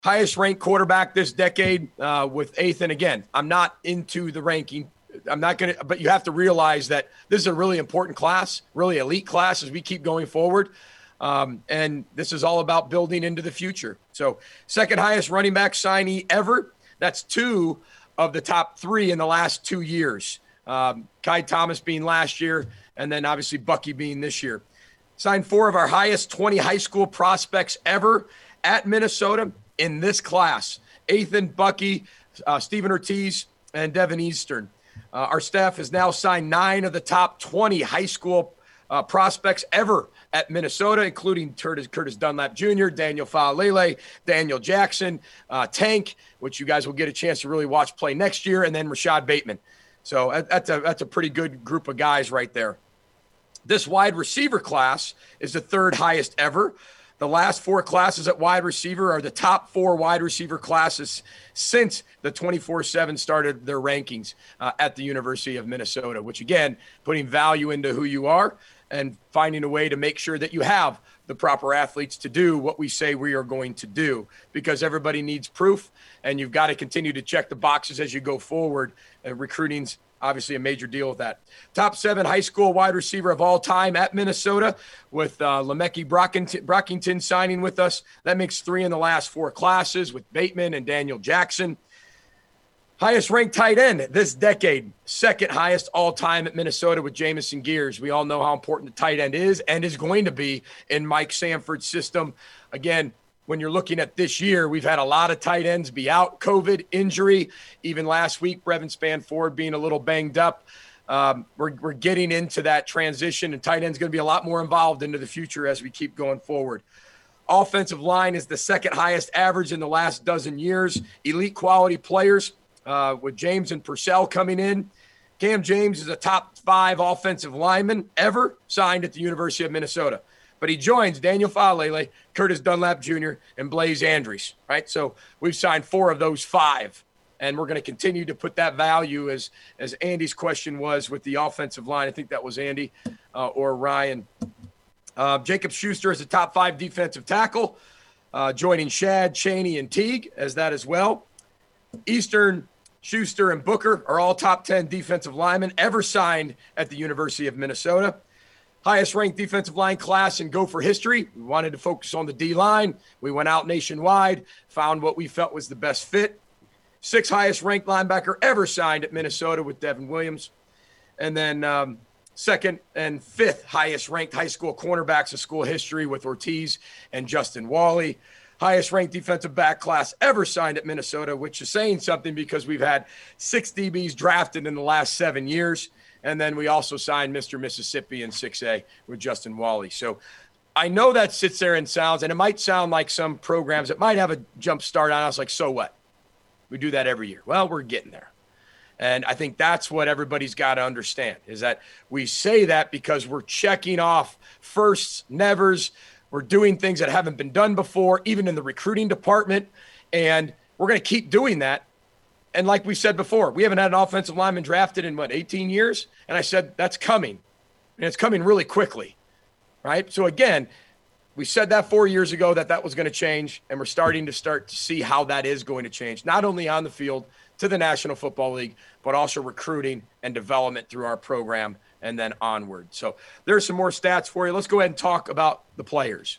Highest ranked quarterback this decade with Ethan. Again, I'm not into the ranking. I'm not going to, but you have to realize that this is a really important class, really elite class as we keep going forward. And this is all about building into the future. So second highest running back signee ever. That's 2 of the top 3 in the last 2 years. Kai Thomas being last year, and then obviously Bucky being this year. Signed 4 of our highest 20 high school prospects ever at Minnesota in this class. Ethan, Bucky, Stephen Ortiz, and Devin Eastern. Our staff has now signed 9 of the top 20 high school prospects ever at Minnesota, including Curtis Dunlap Jr., Daniel Faalele, Daniel Jackson, Tank, which you guys will get a chance to really watch play next year, and then Rashad Bateman. So that's a pretty good group of guys right there. This wide receiver class is the 3rd highest ever. The last 4 classes at wide receiver are the top 4 wide receiver classes since the 24/7 started their rankings at the University of Minnesota, which, again, putting value into who you are and finding a way to make sure that you have the proper athletes to do what we say we are going to do, because everybody needs proof, and you've got to continue to check the boxes as you go forward. And recruiting's obviously a major deal with that. Top 7 high school wide receiver of all time at Minnesota, with Lemeki Brockington signing with us. That makes 3 in the last 4 classes with Bateman and Daniel Jackson. Highest ranked tight end this decade, 2nd highest all time at Minnesota with Jamison Gears. We all know how important the tight end is and is going to be in Mike Sanford's system. Again, when you're looking at this year, we've had a lot of tight ends be out, COVID, injury. Even last week, Brevin Spanford being a little banged up. We're getting into that transition, and tight end's going to be a lot more involved into the future as we keep going forward. Offensive line is the 2nd highest average in the last dozen years. Elite quality players with James and Purcell coming in. Cam James is a top 5 offensive lineman ever signed at the University of Minnesota. But he joins Daniel Faalele, Curtis Dunlap Jr., and Blaze Andrews, right? So we've signed 4 of those 5, and we're going to continue to put that value as Andy's question was with the offensive line. I think that was Andy or Ryan. Jacob Schuster is a top 5 defensive tackle, joining Shad, Chaney, and Teague as that as well. Eastern, Schuster, and Booker are all top 10 defensive linemen ever signed at the University of Minnesota. Highest ranked defensive line class in Gopher history. We wanted to focus on the D-line. We went out nationwide, found what we felt was the best fit. 6th highest ranked linebacker ever signed at Minnesota with Devin Williams. And then 2nd and 5th highest ranked high school cornerbacks in school history with Ortiz and Justin Wally. Highest ranked defensive back class ever signed at Minnesota, which is saying something because we've had 6 DBs drafted in the last 7 years. And then we also signed Mr. Mississippi in 6A with Justin Wally. So I know that sits there and sounds, and it might sound like some programs that might have a jump start on us, like, so what? We do that every year. Well, we're getting there. And I think that's what everybody's got to understand, is that we say that because we're checking off firsts, nevers. We're doing things that haven't been done before, even in the recruiting department. And we're going to keep doing that. And like we said before, we haven't had an offensive lineman drafted in, 18 years? And I said, that's coming. And it's coming really quickly, right? So, again, we said that 4 years ago that was going to change, and we're starting to see how that is going to change, not only on the field to the National Football League, but also recruiting and development through our program and then onward. So there's some more stats for you. Let's go ahead and talk about the players.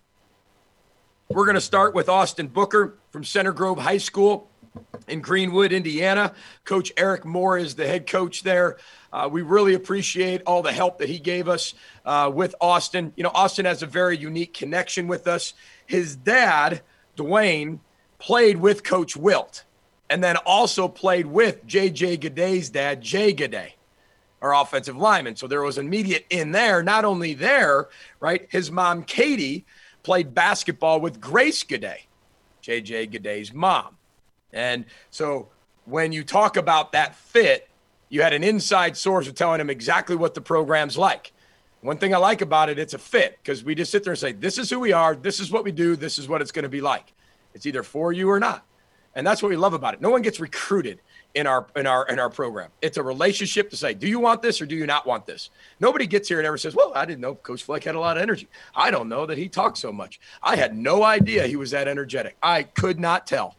We're going to start with Austin Booker from Center Grove High School in Greenwood, Indiana. Coach Eric Moore is the head coach there. We really appreciate all the help that he gave us with Austin. You know, Austin has a very unique connection with us. His dad, Dwayne, played with Coach Wilt, and then also played with J.J. Gaday's dad, Jay Gaday, our offensive lineman. So there was immediate in there. Not only there, right, his mom, Katie, played basketball with Grace Gaday, J.J. Gaday's mom. And so when you talk about that fit, you had an inside source of telling him exactly what the program's like. One thing I like about it, it's a fit, because we just sit there and say, this is who we are, this is what we do, this is what it's going to be like. It's either for you or not. And that's what we love about it. No one gets recruited. in our program. It's a relationship to say, do you want this or do you not want this? Nobody gets here and ever says, well, I didn't know Coach Fleck had a lot of energy. I don't know that he talked so much. I had no idea he was that energetic. I could not tell.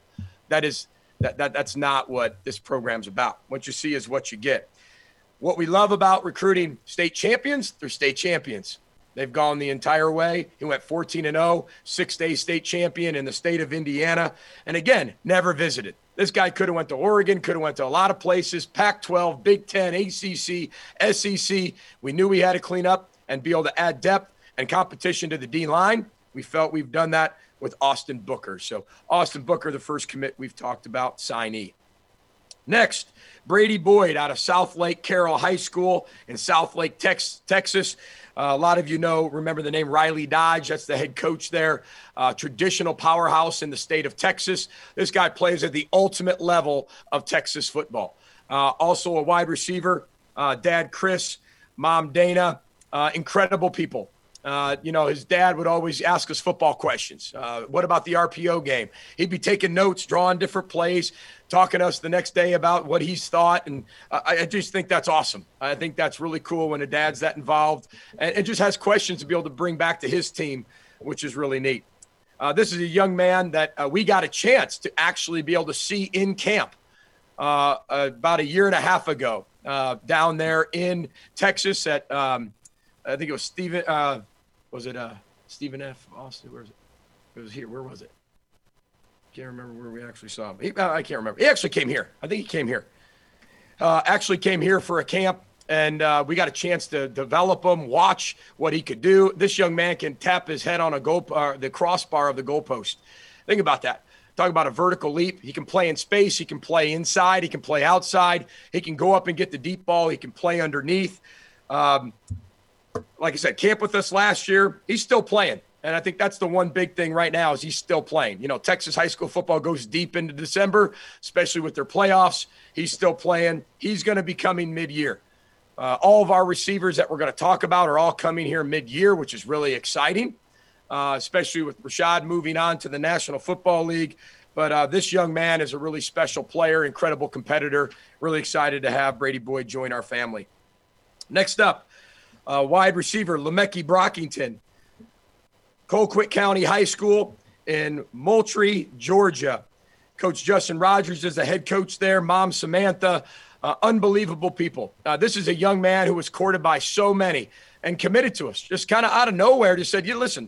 That's not what this program's about. What you see is what you get. What we love about recruiting state champions, they're state champions. They've gone the entire way. He went 14-0, 6-day state champion in the state of Indiana. And again, never visited. This guy could have went to Oregon, could have went to a lot of places, Pac-12, Big Ten, ACC, SEC. We knew we had to clean up and be able to add depth and competition to the D-line. We felt we've done that with Austin Booker. So Austin Booker, the first commit we've talked about, signee. Next, Brady Boyd out of Southlake Carroll High School in Southlake, Texas. A lot of you remember the name Riley Dodge. That's the head coach there. Traditional powerhouse in the state of Texas. This guy plays at the ultimate level of Texas football. Also a wide receiver, dad Chris, mom Dana, incredible people. His dad would always ask us football questions. What about the RPO game? He'd be taking notes, drawing different plays, talking to us the next day about what he's thought. And I just think that's awesome. I think that's really cool when a dad's that involved and just has questions to be able to bring back to his team, which is really neat. This is a young man that we got a chance to actually be able to see in camp about a year and a half ago down there in Texas at I think it was Stephen. Was it Stephen F. Austin? Where is it? It was here. Where was it? Can't remember where we actually saw him. I can't remember. He actually came here. I think he came here. Actually came here for a camp, and we got a chance to develop him, watch what he could do. This young man can tap his head on the crossbar of the goalpost. Think about that. Talk about a vertical leap. He can play in space. He can play inside. He can play outside. He can go up and get the deep ball. He can play underneath. Like I said, camp with us last year. He's still playing. And I think that's the one big thing right now is he's still playing. Texas high school football goes deep into December, especially with their playoffs. He's still playing. He's going to be coming mid-year. All of our receivers that we're going to talk about are all coming here mid-year, which is really exciting, especially with Rashad moving on to the National Football League. But this young man is a really special player, incredible competitor. Really excited to have Brady Boyd join our family. Next up, wide receiver Lemeki Brockington, Colquitt County High School in Moultrie, Georgia. Coach Justin Rogers is the head coach there. Mom Samantha, unbelievable people. This is a young man who was courted by so many and committed to us, just kind of out of nowhere. Just said, listen,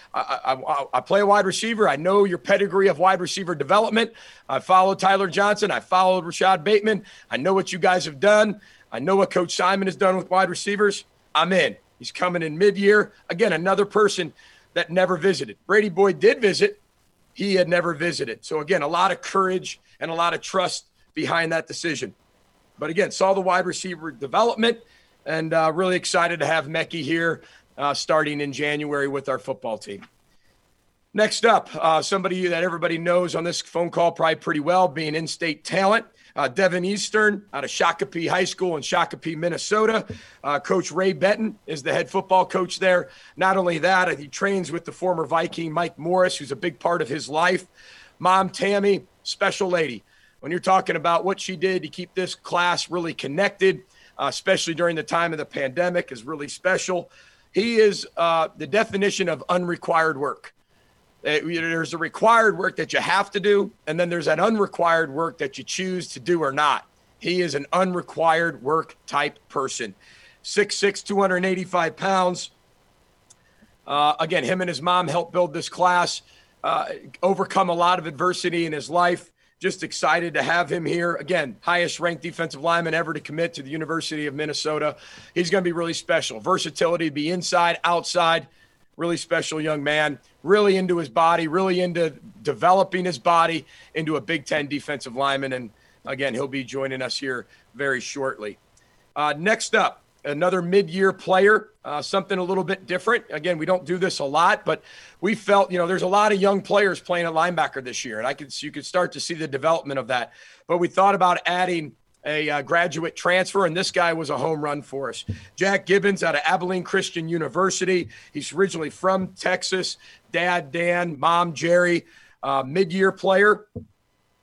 I play a wide receiver. I know your pedigree of wide receiver development. I followed Tyler Johnson. I followed Rashad Bateman. I know what you guys have done. I know what Coach Simon has done with wide receivers. I'm in. He's coming in mid-year. Again, another person that never visited. Brady Boyd did visit. He had never visited. So, again, a lot of courage and a lot of trust behind that decision. But, again, saw the wide receiver development and really excited to have Meki here starting in January with our football team. Next up, somebody that everybody knows on this phone call probably pretty well, being in-state talent. Devin Eastern out of Shakopee High School in Shakopee, Minnesota. Coach Ray Benton is the head football coach there. Not only that, he trains with the former Viking Mike Morris, who's a big part of his life. Mom Tammy, special lady. When you're talking about what she did to keep this class really connected, especially during the time of the pandemic, is really special. He is the definition of unrequired work. There's a required work that you have to do, and then there's that unrequired work that you choose to do or not. He is an unrequired work type person. 6'6", 285 pounds. Again, him and his mom helped build this class, overcome a lot of adversity in his life. Just excited to have him here. Again, highest ranked defensive lineman ever to commit to the University of Minnesota. He's going to be really special. Versatility, be inside, outside. Really special young man, really into his body, really into developing his body into a Big Ten defensive lineman. And again, he'll be joining us here very shortly. Next up, another mid-year player, something a little bit different. Again, we don't do this a lot, but we felt, there's a lot of young players playing at linebacker this year, and you could start to see the development of that. But we thought about adding a graduate transfer, and this guy was a home run for us. Jack Gibbons out of Abilene Christian University. He's originally from Texas. Dad, Dan, Mom, Jerry, mid-year player.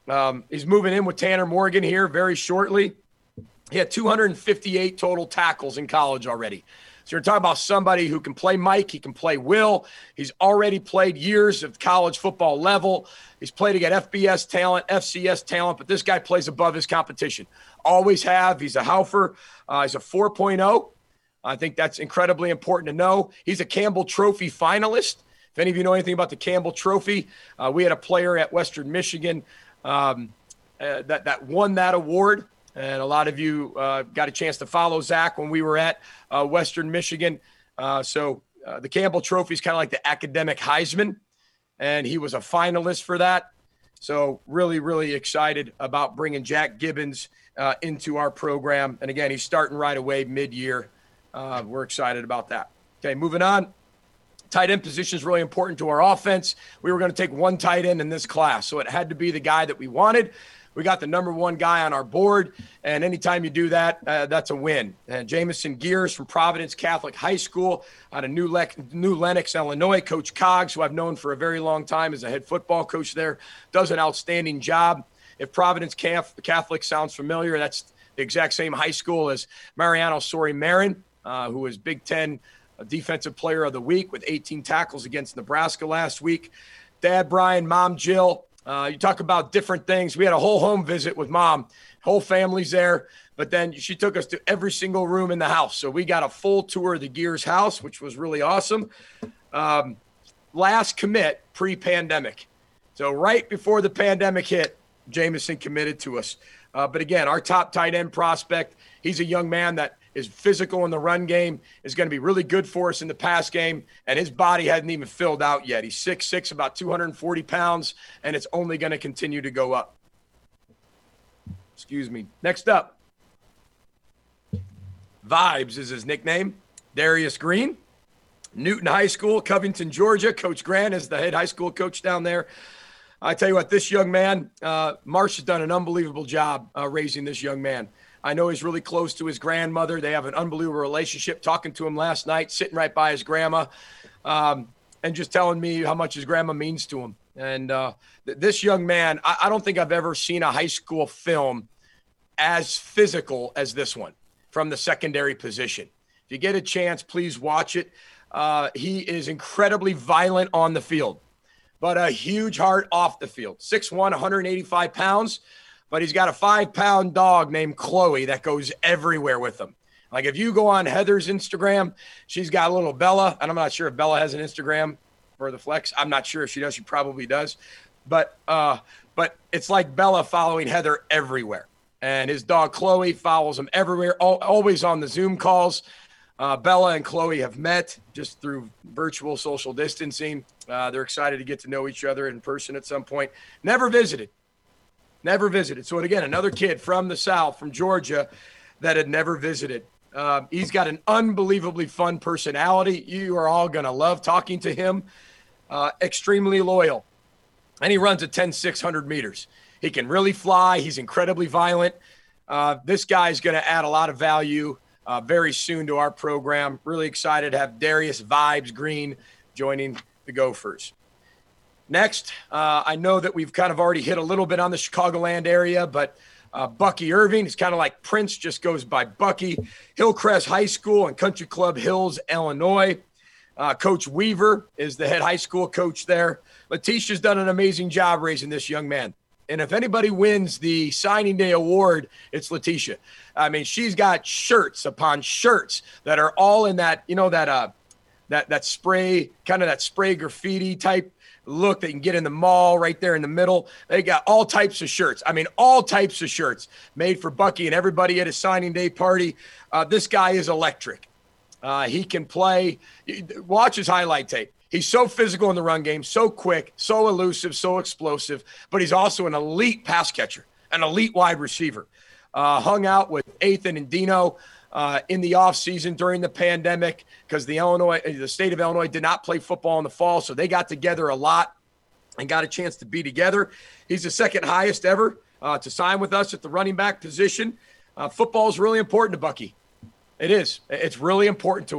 He's moving in with Tanner Morgan here very shortly. He had 258 total tackles in college already. So you're talking about somebody who can play Mike. He can play Will. He's already played years of college football level. He's played against FBS talent, FCS talent, but this guy plays above his competition. Always have. He's a Haufer. He's a 4.0. I think that's incredibly important to know. He's a Campbell Trophy finalist. If any of you know anything about the Campbell Trophy, we had a player at Western Michigan that won that award. And a lot of you got a chance to follow Zach when we were at Western Michigan. So the Campbell Trophy is kind of like the academic Heisman, and he was a finalist for that. So really, really excited about bringing Jack Gibbons into our program. And again, he's starting right away mid-year. We're excited about that. Okay, moving on. Tight end position is really important to our offense. We were going to take one tight end in this class, so it had to be the guy that we wanted. We got the number one guy on our board, and anytime you do that, that's a win. And Jamison Gears from Providence Catholic High School out of New Lenox, Illinois. Coach Coggs, who I've known for a very long time as a head football coach there, does an outstanding job. If Providence Catholic sounds familiar, that's the exact same high school as Mariano Sori-Marin, who was Big Ten Defensive Player of the Week with 18 tackles against Nebraska last week. Dad Brian, Mom Jill. You talk about different things. We had a whole home visit with Mom. Whole family's there. But then she took us to every single room in the house. So we got a full tour of the Gears house, which was really awesome. Last commit pre-pandemic. So right before the pandemic hit, Jamison committed to us. But again, our top tight end prospect, he's a young man that is physical in the run game, is going to be really good for us in the pass game, and his body hadn't even filled out yet. He's 6'6", about 240 pounds, and it's only going to continue to go up. Excuse me. Next up, Vibes is his nickname. Darius Green, Newton High School, Covington, Georgia. Coach Grant is the head high school coach down there. I tell you what, this young man, Marsh has done an unbelievable job raising this young man. I know he's really close to his grandmother. They have an unbelievable relationship. Talking to him last night, sitting right by his grandma, and just telling me how much his grandma means to him. And this young man, I don't think I've ever seen a high school film as physical as this one from the secondary position. If you get a chance, please watch it. He is incredibly violent on the field, but a huge heart off the field. 6'1", 185 pounds. But he's got a 5-pound dog named Chloe that goes everywhere with him. Like if you go on Heather's Instagram, she's got a little Bella, and I'm not sure if Bella has an Instagram for the Flex. I'm not sure if she does. She probably does. But it's like Bella following Heather everywhere. And his dog Chloe follows him everywhere, always on the Zoom calls. Bella and Chloe have met just through virtual social distancing. They're excited to get to know each other in person at some point. Never visited. So again, another kid from the South, from Georgia, that had never visited. He's got an unbelievably fun personality. You are all going to love talking to him. Extremely loyal. And he runs a 10,600 meters. He can really fly. He's incredibly violent. This guy is going to add a lot of value very soon to our program. Really excited to have Darius Vibes Green joining the Gophers. Next, I know that we've kind of already hit a little bit on the Chicagoland area, but Bucky Irving is kind of like Prince, just goes by Bucky. Hillcrest High School and Country Club Hills, Illinois. Coach Weaver is the head high school coach there. Letitia's done an amazing job raising this young man. And if anybody wins the signing day award, it's Letitia. I mean, she's got shirts upon shirts that are all in that, that spray, kind of that spray graffiti type look that you can get in the mall right there in the middle. They got all types of shirts. I mean, all types of shirts made for Bucky and everybody at his signing day party. This guy is electric. He can play. Watch his highlight tape. He's so physical in the run game, so quick, so elusive, so explosive, but he's also an elite pass catcher, an elite wide receiver. Hung out with Ethan and Dino in the offseason during the pandemic because the state of Illinois did not play football in the fall, so they got together a lot and got a chance to be together. He's the second highest ever to sign with us at the running back position. Football is really important to Bucky. It is. It's really important to him.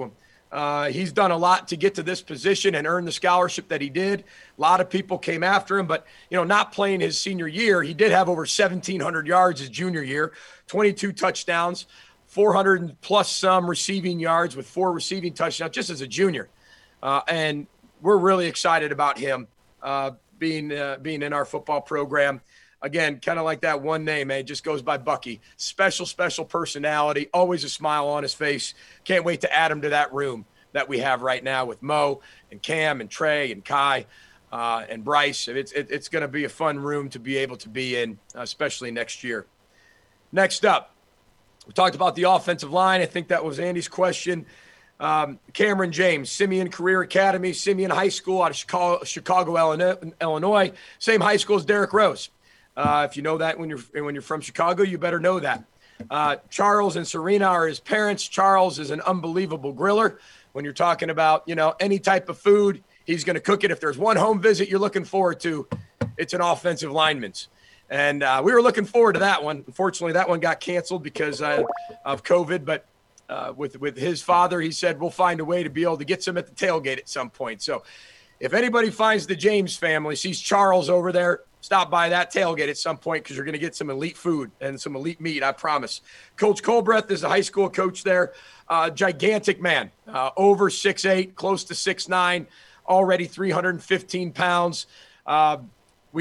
He's done a lot to get to this position and earn the scholarship that he did. A lot of people came after him, but, not playing his senior year, he did have over 1,700 yards his junior year, 22 touchdowns, 400 plus some receiving yards with 4 receiving touchdowns just as a junior. And we're really excited about him being in our football program. Again, kind of like that one name, man, just goes by Bucky. Special personality, always a smile on his face. Can't wait to add him to that room that we have right now with Mo and Cam and Trey and Kai and Bryce. It's going to be a fun room to be able to be in, especially next year. Next up, we talked about the offensive line. I think that was Andy's question. Cameron James, Simeon Career Academy, Simeon High School out of Chicago, Illinois. Same high school as Derrick Rose. If you know that when you're from Chicago, you better know that. Charles and Serena are his parents. Charles is an unbelievable griller. When you're talking about, any type of food, he's going to cook it. If there's one home visit you're looking forward to, it's an offensive lineman's. And we were looking forward to that one. Unfortunately, that one got canceled because of COVID. But with his father, he said, we'll find a way to be able to get some at the tailgate at some point. So if anybody finds the James family, sees Charles over there, stop by that tailgate at some point because you're going to get some elite food and some elite meat, I promise. Coach Colbreth is a high school coach there. Gigantic man, over 6'8", close to 6'9", already 315 pounds. We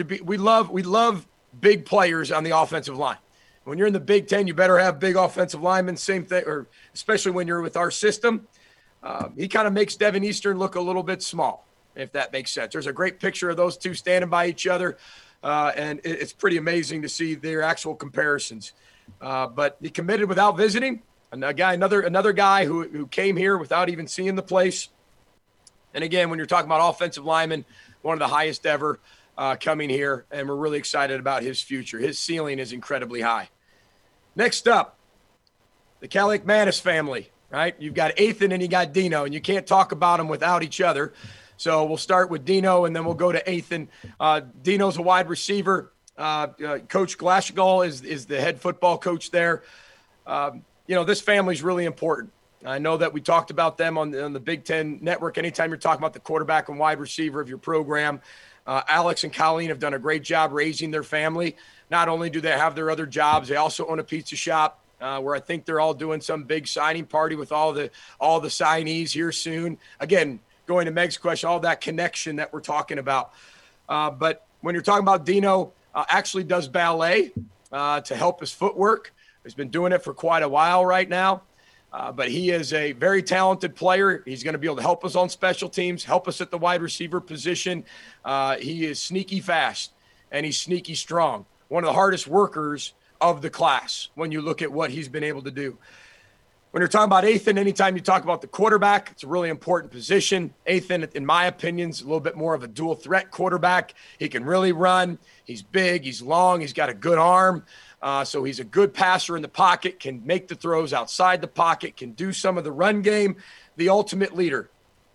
love big players on the offensive line. When you're in the Big Ten, you better have big offensive linemen, same thing, or especially when you're with our system. He kind of makes Devin Eastern look a little bit small, if that makes sense. There's a great picture of those two standing by each other, and it's pretty amazing to see their actual comparisons. But he committed without visiting. Another guy who came here without even seeing the place. And again, when you're talking about offensive linemen, one of the highest ever coming here, and we're really excited about his future. His ceiling is incredibly high. Next up, the Kaliakmanis family, right? You've got Ethan and you got Dino, and you can't talk about them without each other. So we'll start with Dino, and then we'll go to Ethan. Dino's a wide receiver. Coach Glasgow is the head football coach there. This family's really important. I know that we talked about them on the Big Ten Network. Anytime you're talking about the quarterback and wide receiver of your program, Alex and Colleen have done a great job raising their family. Not only do they have their other jobs, they also own a pizza shop where I think they're all doing some big signing party with all the signees here soon. Again, going to Meg's question, all that connection that we're talking about. But when you're talking about Dino, actually does ballet to help his footwork. He's been doing it for quite a while right now. But he is a very talented player. He's going to be able to help us on special teams, help us at the wide receiver position. He is sneaky fast, and he's sneaky strong. One of the hardest workers of the class when you look at what he's been able to do. When you're talking about Ethan, anytime you talk about the quarterback, it's a really important position. Ethan, in my opinion, is a little bit more of a dual threat quarterback. He can really run. He's big. He's long. He's got a good arm. So he's a good passer in the pocket, can make the throws outside the pocket, can do some of the run game, the ultimate leader.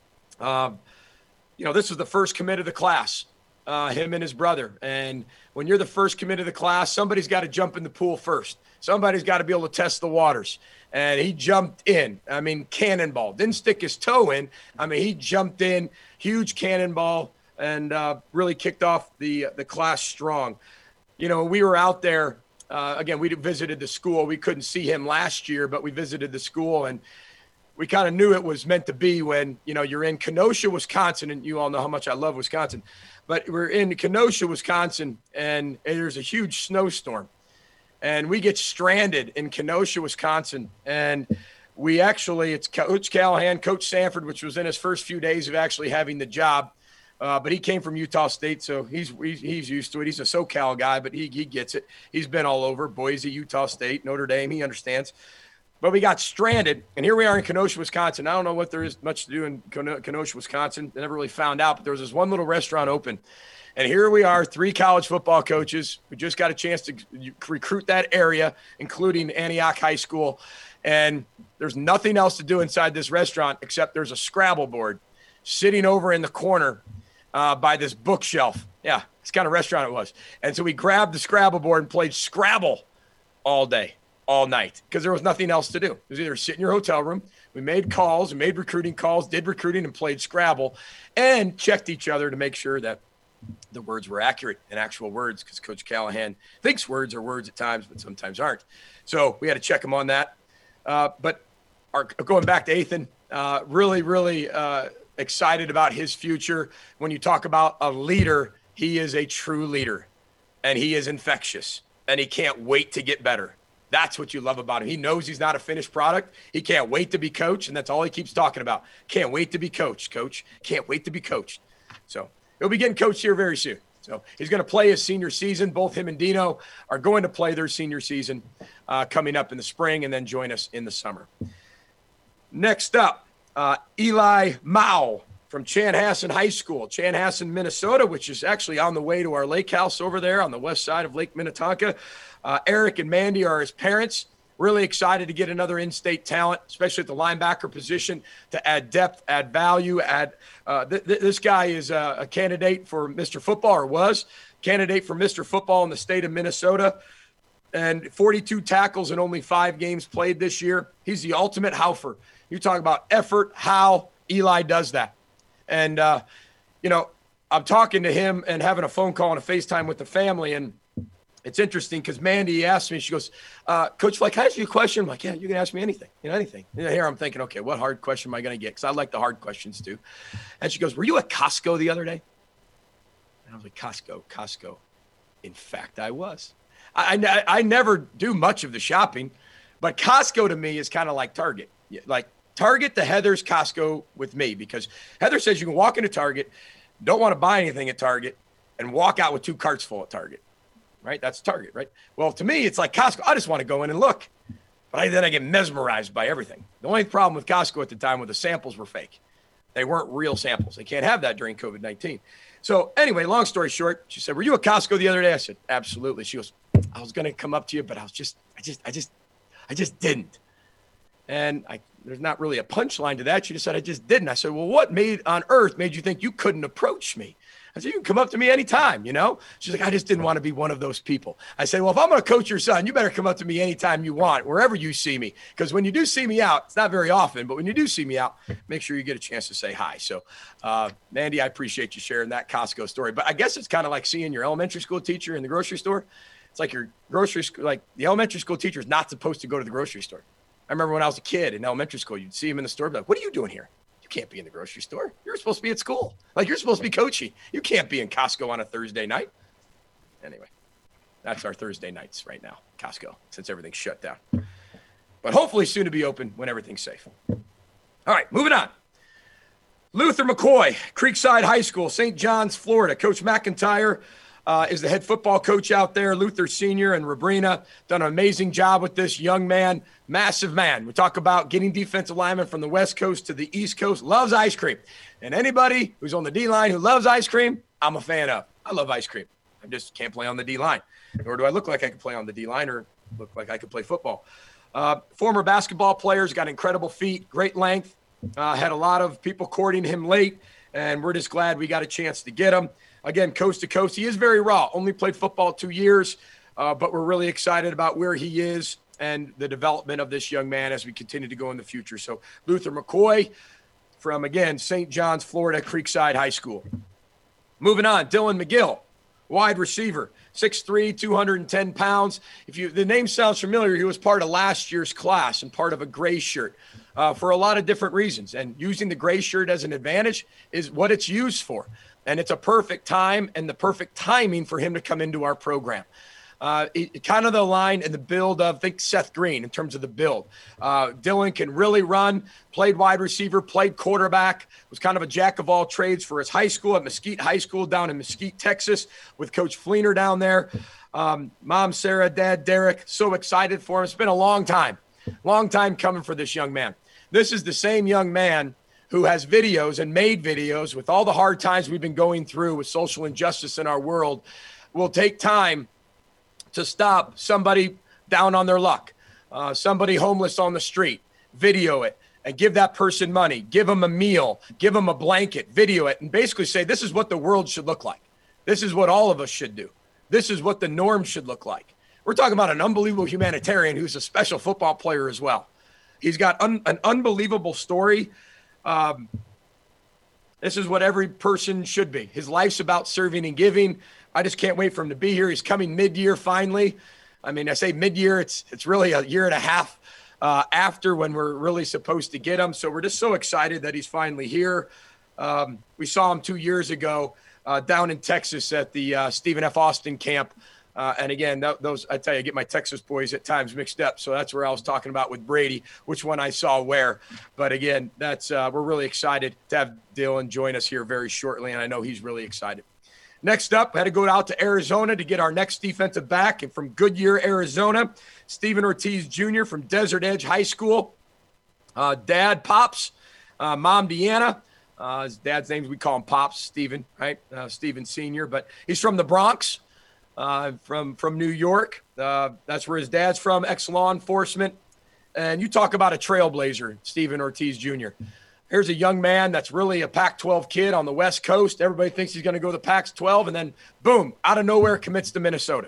This was the first commit of the class, him and his brother. And when you're the first commit of the class, somebody's got to jump in the pool first. Somebody's got to be able to test the waters. And he jumped in. I mean, cannonball. Didn't stick his toe in. I mean, he jumped in, huge cannonball, and really kicked off the class strong. We were out there. Again, we visited the school. We couldn't see him last year, but we visited the school, and we kind of knew it was meant to be when, you're in Kenosha, Wisconsin, and you all know how much I love Wisconsin. But we're in Kenosha, Wisconsin, and there's a huge snowstorm. And we get stranded in Kenosha, Wisconsin. And it's Coach Callahan, Coach Sanford, which was in his first few days of actually having the job. But he came from Utah State, so he's used to it. He's a SoCal guy, but he gets it. He's been all over, Boise, Utah State, Notre Dame. He understands. But we got stranded, and here we are in Kenosha, Wisconsin. I don't know what there is much to do in Kenosha, Wisconsin. I never really found out, but there was this one little restaurant open. And here we are, 3 college football coaches. We just got a chance to recruit that area, including Antioch High School. And there's nothing else to do inside this restaurant except there's a Scrabble board sitting over in the corner by this bookshelf. Yeah, it's the kind of restaurant it was. And so we grabbed the Scrabble board and played Scrabble all day. all night because there was nothing else to do. It was either sit in your hotel room. We made calls, we made recruiting calls, did recruiting, and played Scrabble, and checked each other to make sure that the words were accurate and actual words, because Coach Callahan thinks words are words at times, but sometimes aren't. So we had to check him on that. But going back to Ethan, really excited about his future. When you talk about a leader, he is a true leader, and he is infectious, and he can't wait to get better. That's what you love about him. He knows he's not a finished product. He can't wait to be coached, and that's all he keeps talking about. Can't wait to be coached, coach. Can't wait to be coached. So he'll be getting coached here very soon. So he's going to play his senior season. Both him and Dino are going to play their senior season coming up in the spring and then join us in the summer. Next up, Eli Mao from Chanhassen High School, Chanhassen, Minnesota, which is actually on the way to our lake house over there on the west side of Lake Minnetonka. Eric and Mandy are his parents. Really excited to get another in-state talent, especially at the linebacker position, to add depth, add value, this guy is a candidate for Mr. Football, or was candidate for Mr. Football in the state of Minnesota, and 42 tackles in only 5 games played this year. He's the ultimate howfer. You talk about effort, how Eli does that. And, I'm talking to him and having a phone call and a FaceTime with the family, and it's interesting because Mandy asked me, she goes, Coach Fleck, can I ask you a question? I'm like, yeah, you can ask me anything, anything. And here I'm thinking, okay, what hard question am I going to get? Because I like the hard questions too. And she goes, were you at Costco the other day? And I was like, Costco. In fact, I was. I never do much of the shopping, but Costco to me is kind of like Target. Like Target to Heather's Costco with me, because Heather says you can walk into Target, don't want to buy anything at Target, and walk out with 2 carts full at Target. Right? That's Target, right? Well, to me, it's like Costco. I just want to go in and look. But then I get mesmerized by everything. The only problem with Costco at the time was the samples were fake. They weren't real samples. They can't have that during COVID-19. So anyway, long story short, she said, were you at Costco the other day? I said, absolutely. She goes, I was going to come up to you, but I just didn't. And there's not really a punchline to that. She just said, I just didn't. I said, well, what on earth made you think you couldn't approach me? I said, you can come up to me anytime, She's like, I just didn't want to be one of those people. I said, well, if I'm going to coach your son, you better come up to me anytime you want, wherever you see me. Because when you do see me out, it's not very often, but when you do see me out, make sure you get a chance to say hi. So, Mandy, I appreciate you sharing that Costco story. But I guess it's kind of like seeing your elementary school teacher in the grocery store. It's like your grocery school, like the elementary school teacher is not supposed to go to the grocery store. I remember when I was a kid in elementary school, you'd see him in the store, be like, what are you doing here? Can't be in the grocery store. You're supposed to be at school. Like, you're supposed to be coaching. You can't be in Costco on a Thursday night. Anyway, that's our Thursday nights right now, Costco, since everything's shut down. But hopefully soon to be open when everything's safe. All right, moving on. Luther McCoy, Creekside High School, St. John's, Florida. Coach McIntyre is the head football coach out there. Luther Sr. and Rabrina done an amazing job with this young man, massive man. We talk about getting defensive linemen from the West Coast to the East Coast, loves ice cream. And anybody who's on the D-line who loves ice cream, I'm a fan of. I love ice cream. I just can't play on the D-line. Nor do I look like I can play on the D-line or look like I could play football. Former basketball players, got incredible feet, great length, had a lot of people courting him late, and we're just glad we got a chance to get him. Again, coast to coast. He is very raw. Only played football 2 years, but we're really excited about where he is and the development of this young man as we continue to go in the future. So Luther McCoy from, again, St. John's, Florida, Creekside High School. Moving on, Dylan McGill, wide receiver, 6'3", 210 pounds. The name sounds familiar, he was part of last year's class and part of a gray shirt for a lot of different reasons. And using the gray shirt as an advantage is what it's used for. And it's a perfect time and the perfect timing for him to come into our program. Kind of the line and the build of, think Seth Green in terms of the build. Dylan can really run, played wide receiver, played quarterback, was kind of a jack of all trades for his high school at Mesquite High School down in Mesquite, Texas, with Coach Fleener down there. Mom, Sarah, Dad, Derek, so excited for him. It's been a long time coming for this young man. This is the same young man who has videos and made videos with all the hard times we've been going through with social injustice in our world, will take time to stop somebody down on their luck, somebody homeless on the street, video it and give that person money, give them a meal, give them a blanket, video it, and basically say, this is what the world should look like. This is what all of us should do. This is what the norm should look like. We're talking about an unbelievable humanitarian who's a special football player as well. He's got an unbelievable story. This is what every person should be. His life's about serving and giving. I just can't wait for him to be here. He's coming mid-year finally. I mean, I say mid-year, it's really a year and a half after when we're really supposed to get him. So we're just so excited that he's finally here. We saw him 2 years ago down in Texas at the Stephen F. Austin camp. And again, those, I tell you, I get my Texas boys at times mixed up. So that's where I was talking about with Brady, which one I saw where. But again, we're really excited to have Dylan join us here very shortly. And I know he's really excited. Next up, I had to go out to Arizona to get our next defensive back. And from Goodyear, Arizona, Steven Ortiz Jr. from Desert Edge High School. Dad, Pops, Mom, Deanna. His dad's name, we call him Pops, Steven, right? Steven Sr., but he's from the Bronx. From New York. That's where his dad's from, ex-law enforcement. And you talk about a trailblazer, Steven Ortiz Jr. Here's a young man that's really a Pac-12 kid on the West Coast. Everybody thinks he's going to go to the Pac-12, and then, boom, out of nowhere commits to Minnesota.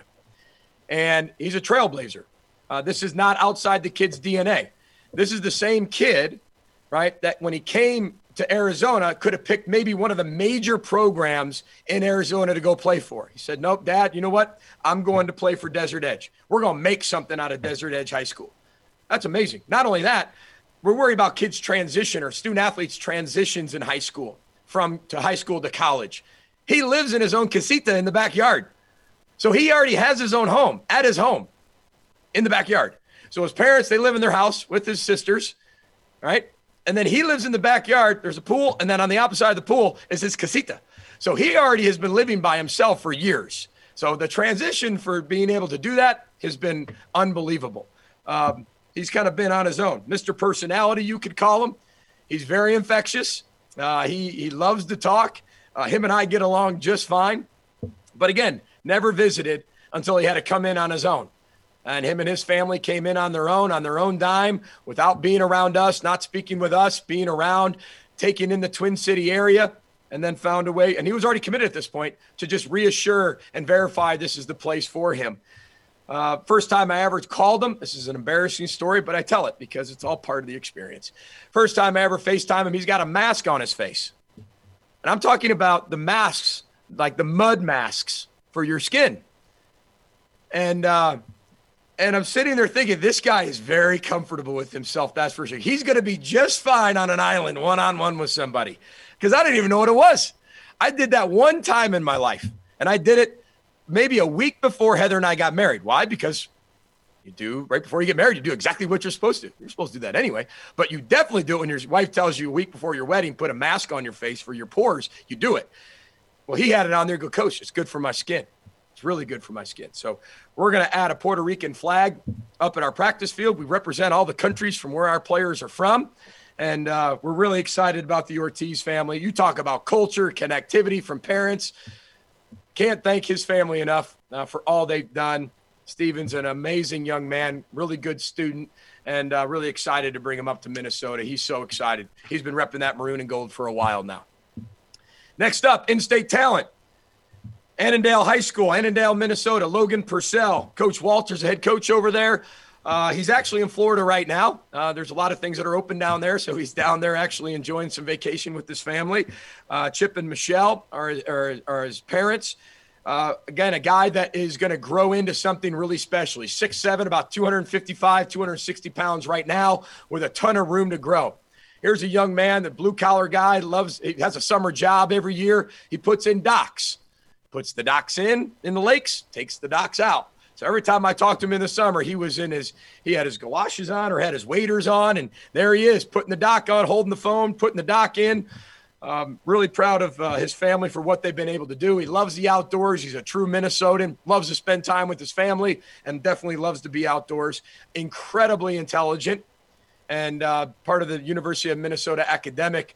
And he's a trailblazer. This is not outside the kid's DNA. This is the same kid, right, that when he came to Arizona could have picked maybe one of the major programs in Arizona to go play for. He said, nope, Dad, you know what? I'm going to play for Desert Edge. We're going to make something out of Desert Edge High School. That's amazing. Not only that, we're worried about kids transition or student athletes transitions in high school to high school to college. He lives in his own casita in the backyard. So he already has his own home at his home in the backyard. So his parents, they live in their house with his sisters, right? And then he lives in the backyard. There's a pool. And then on the opposite side of the pool is his casita. So he already has been living by himself for years. So the transition for being able to do that has been unbelievable. He's kind of been on his own. Mr. Personality, you could call him. He's very infectious. He loves to talk. Him and I get along just fine. But again, never visited until he had to come in on his own. And him and his family came in on their own dime, without being around us, not speaking with us, being around, taking in the Twin City area, and then found a way. And he was already committed at this point to just reassure and verify this is the place for him. First time I ever called him, this is an embarrassing story, but I tell it because it's all part of the experience. First time I ever FaceTime him, he's got a mask on his face. And I'm talking about the masks, like the mud masks for your skin. And I'm sitting there thinking, this guy is very comfortable with himself, that's for sure. He's going to be just fine on an island one-on-one with somebody, because I didn't even know what it was. I did that one time in my life, and I did it maybe a week before Heather and I got married. Why? Because you do, right before you get married, you do exactly what you're supposed to. You're supposed to do that anyway, but you definitely do it when your wife tells you a week before your wedding, put a mask on your face for your pores. You do it. Well, he had it on there, go, Coach, it's good for my skin. It's really good for my skin. So we're going to add a Puerto Rican flag up at our practice field. We represent all the countries from where our players are from. And we're really excited about the Ortiz family. You talk about culture, connectivity from parents. Can't thank his family enough for all they've done. Steven's an amazing young man, really good student, and really excited to bring him up to Minnesota. He's so excited. He's been repping that maroon and gold for a while now. Next up, in-state talent. Annandale High School, Annandale, Minnesota. Logan Purcell. Coach Walter's the head coach over there. He's actually in Florida right now. There's a lot of things that are open down there, so he's down there actually enjoying some vacation with his family. Chip and Michelle are his parents. Again, a guy that is going to grow into something really special. He's 6'7", about 255, 260 pounds right now, with a ton of room to grow. Here's a young man, the blue-collar guy, he has a summer job every year. He puts in docks. Puts the docks in the lakes, takes the docks out. So every time I talked to him in the summer, he had his galoshes on or had his waders on, and there he is, putting the dock on, holding the phone, putting the dock in. Really proud of his family for what they've been able to do. He loves the outdoors. He's a true Minnesotan, loves to spend time with his family, and definitely loves to be outdoors. Incredibly intelligent, and part of the University of Minnesota academic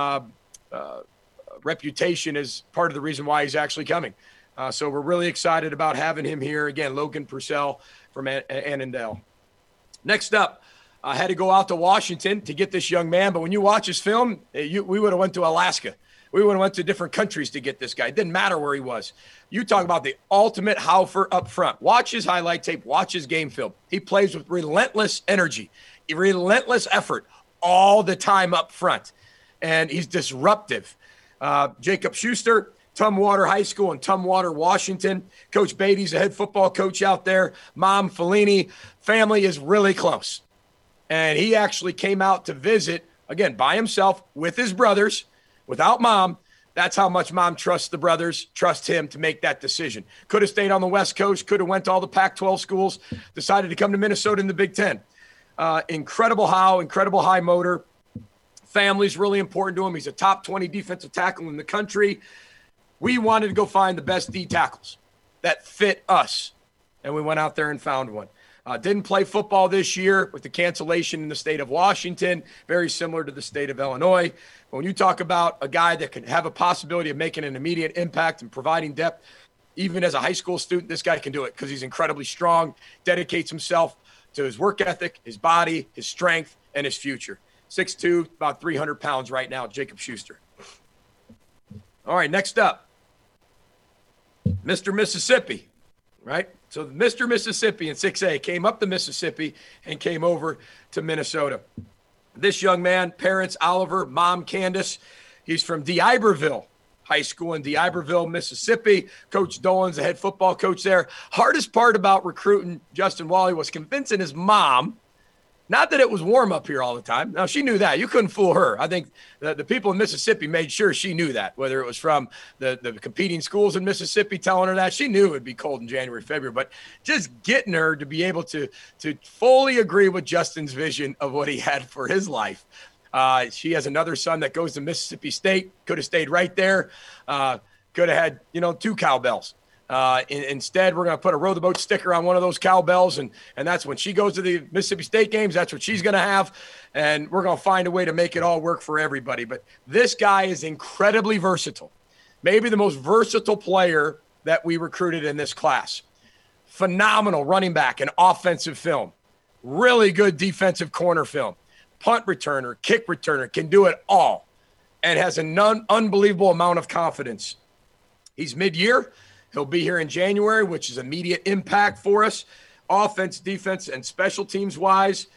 reputation is part of the reason why he's actually coming. So we're really excited about having him here. Again, Logan Purcell from Annandale. Next up, I had to go out to Washington to get this young man, but when you watch his film, we would have went to Alaska. We would have went to different countries to get this guy. It didn't matter where he was. You talk about the ultimate Haufer up front. Watch his highlight tape. Watch his game film. He plays with relentless energy, relentless effort all the time up front. And he's disruptive. Jacob Schuster, Tumwater High School in Tumwater, Washington. Coach Beatty's the head football coach out there. Mom, Fellini, family is really close. And he actually came out to visit, again, by himself with his brothers, without mom. That's how much mom trusts the brothers, trusts him to make that decision. Could have stayed on the West Coast, could have went to all the Pac-12 schools, decided to come to Minnesota in the Big Ten. Incredible high motor. Family's really important to him. He's a top 20 defensive tackle in the country. We wanted to go find the best D tackles that fit us, and we went out there and found one. Didn't play football this year with the cancellation in the state of Washington, very similar to the state of Illinois. But when you talk about a guy that could have a possibility of making an immediate impact and providing depth, even as a high school student, this guy can do it because he's incredibly strong, dedicates himself to his work ethic, his body, his strength, and his future. 6'2", about 300 pounds right now, Jacob Schuster. All right, next up, Mr. Mississippi, right? So Mr. Mississippi in 6A came up to Mississippi and came over to Minnesota. This young man, parents Oliver, mom Candace, he's from D'Iberville High School in D'Iberville, Mississippi. Coach Dolan's the head football coach there. Hardest part about recruiting Justin Wally was convincing his mom. Not that it was warm up here all the time. Now, she knew that. You couldn't fool her. I think the people in Mississippi made sure she knew that, whether it was from the competing schools in Mississippi telling her that. She knew it would be cold in January, February. But just getting her to be able to fully agree with Justin's vision of what he had for his life. She has another son that goes to Mississippi State. Could have stayed right there. Could have had, 2 cowbells. Instead, we're going to put a Row the Boat sticker on one of those cowbells, and that's when she goes to the Mississippi State games. That's what she's going to have, and we're going to find a way to make it all work for everybody. But this guy is incredibly versatile, maybe the most versatile player that we recruited in this class. Phenomenal running back and offensive film, really good defensive corner film, punt returner, kick returner, can do it all, and has an unbelievable amount of confidence. He's mid-year. He'll be here in January, which is immediate impact for us, offense, defense, and special teams wise.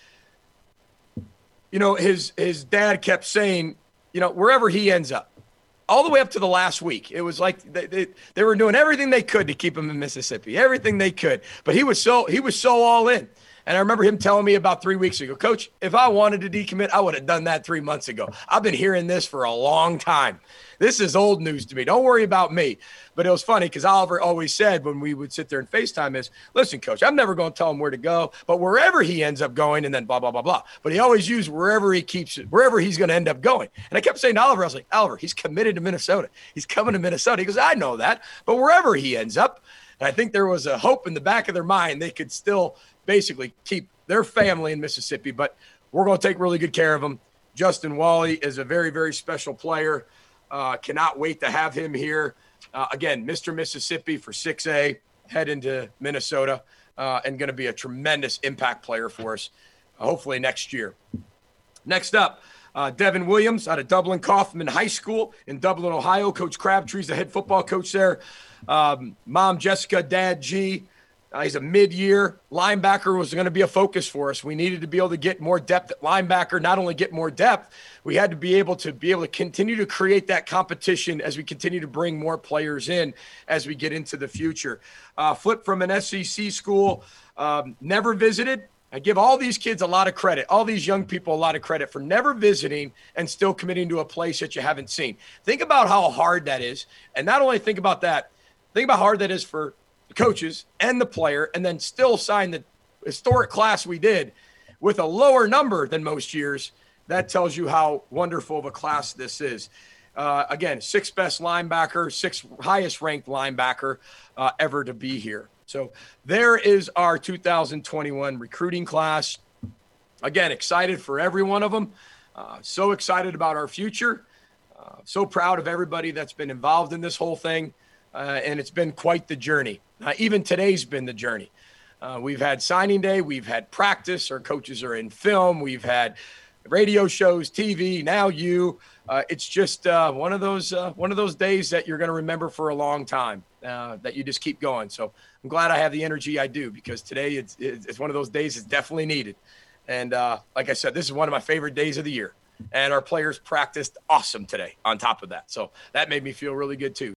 His dad kept saying, wherever he ends up, all the way up to the last week, it was like they were doing everything they could to keep him in Mississippi, everything they could. But he was so all in. And I remember him telling me about 3 weeks ago, Coach, if I wanted to decommit, I would have done that 3 months ago. I've been hearing this for a long time. This is old news to me. Don't worry about me. But it was funny because Oliver always said when we would sit there and FaceTime is, listen, Coach, I'm never going to tell him where to go, but wherever he ends up going and then blah, blah, blah, blah. But he always used wherever he keeps it, wherever he's going to end up going. And I kept saying to Oliver, I was like, Oliver, he's committed to Minnesota. He's coming to Minnesota. He goes, I know that. But wherever he ends up, and I think there was a hope in the back of their mind they could still basically keep their family in Mississippi. But we're going to take really good care of him. Justin Wally is a very, very special player. Cannot wait to have him here. Again, Mr. Mississippi for 6A, head into Minnesota, and going to be a tremendous impact player for us, hopefully next year. Next up, Devin Williams out of Dublin Kaufman High School in Dublin, Ohio. Coach Crabtree's the head football coach there. Mom Jessica, Dad G. He's a mid-year linebacker, was going to be a focus for us. We needed to be able to get more depth at linebacker, not only get more depth, we had to be able to continue to create that competition as we continue to bring more players in as we get into the future. Flip from an SEC school, never visited. I give all these kids a lot of credit, all these young people a lot of credit for never visiting and still committing to a place that you haven't seen. Think about how hard that is. And not only think about that, think about how hard that is for the coaches and the player, and then still sign the historic class we did with a lower number than most years. That tells you how wonderful of a class this is. Again, 6th best linebacker, 6th highest ranked linebacker ever to be here. So there is our 2021 recruiting class. Again, excited for every one of them. So excited about our future. So proud of everybody that's been involved in this whole thing. And it's been quite the journey. Even today's been the journey. We've had signing day. We've had practice. Our coaches are in film. We've had radio shows, TV, now you. It's just one of those days that you're going to remember for a long time. That you just keep going. So I'm glad I have the energy I do, because today it's one of those days that's definitely needed. And like I said, this is one of my favorite days of the year. And our players practiced awesome today on top of that. So that made me feel really good too.